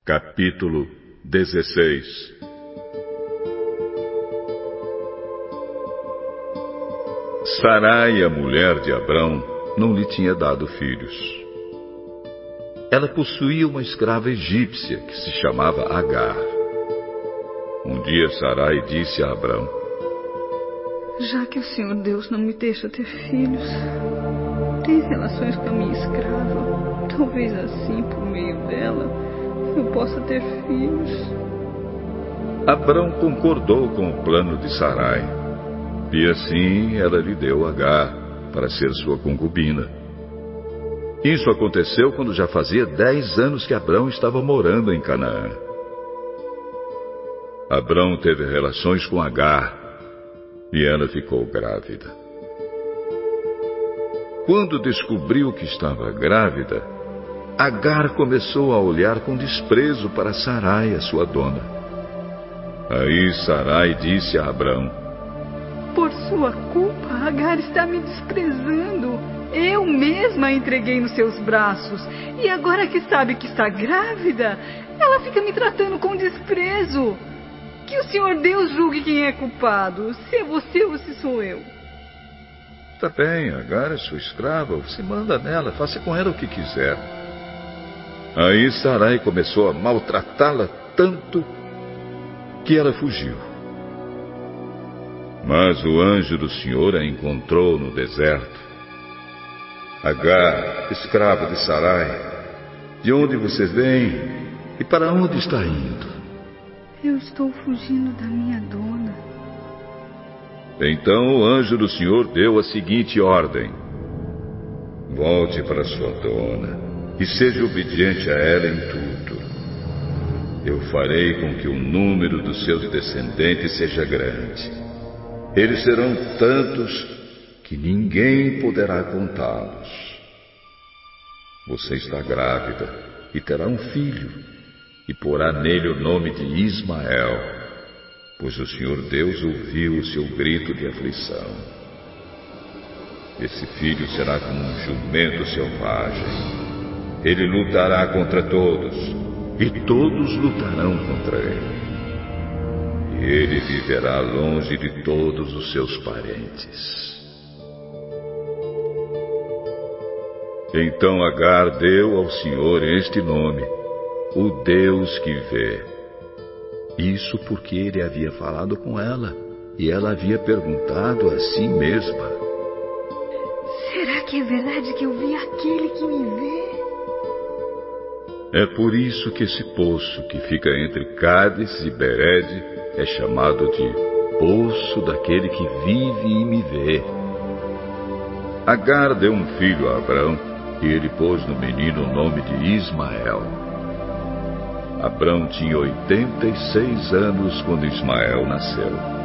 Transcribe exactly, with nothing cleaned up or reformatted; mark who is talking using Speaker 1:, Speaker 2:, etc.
Speaker 1: Capítulo dezesseis. Sarai, a mulher de Abrão, não lhe tinha dado filhos. Ela possuía uma escrava egípcia que se chamava Agar. Um dia Sarai disse a Abrão:
Speaker 2: Já que o Senhor Deus não me deixa ter filhos, tem relações com a minha escrava. Talvez assim, por meio dela, eu possa ter filhos.
Speaker 1: Abrão concordou com o plano de Sarai, e assim ela lhe deu Agar para ser sua concubina. Isso aconteceu quando já fazia dez anos que Abrão estava morando em Canaã. Abrão teve relações com Agar, e ela ficou grávida. Quando descobriu que estava grávida, Agar começou a olhar com desprezo para Sarai, a sua dona. Aí Sarai disse a Abrão:
Speaker 2: Por sua culpa, Agar está me desprezando. Eu mesma a entreguei nos seus braços, e agora que sabe que está grávida, ela fica me tratando com desprezo. Que o Senhor Deus julgue quem é culpado, se é você ou se sou eu.
Speaker 1: Tá bem, Agar é sua escrava, você manda nela, faça com ela o que quiser. Aí Sarai começou a maltratá-la tanto que ela fugiu. Mas o anjo do Senhor a encontrou no deserto. Agar, escrava de Sarai, de onde você vem e para onde está indo?
Speaker 2: Eu estou fugindo da minha dona.
Speaker 1: Então o anjo do Senhor deu a seguinte ordem: Volte para sua dona e seja obediente a ela em tudo. Eu farei com que o número dos seus descendentes seja grande. Eles serão tantos que ninguém poderá contá-los. Você está grávida e terá um filho, e porá nele o nome de Ismael, pois o Senhor Deus ouviu o seu grito de aflição. Esse filho será como um jumento selvagem. Ele lutará contra todos, e todos lutarão contra ele. E ele viverá longe de todos os seus parentes. Então Agar deu ao Senhor este nome: o Deus que vê. Isso porque ele havia falado com ela, e ela havia perguntado a si mesma:
Speaker 2: Será que é verdade que eu vi aquele que me vê?
Speaker 1: É por isso que esse poço que fica entre Cádiz e Bered é chamado de Poço daquele que vive e me vê. Agar deu um filho a Abrão, e ele pôs no menino o nome de Ismael. Abrão tinha oitenta e seis anos quando Ismael nasceu.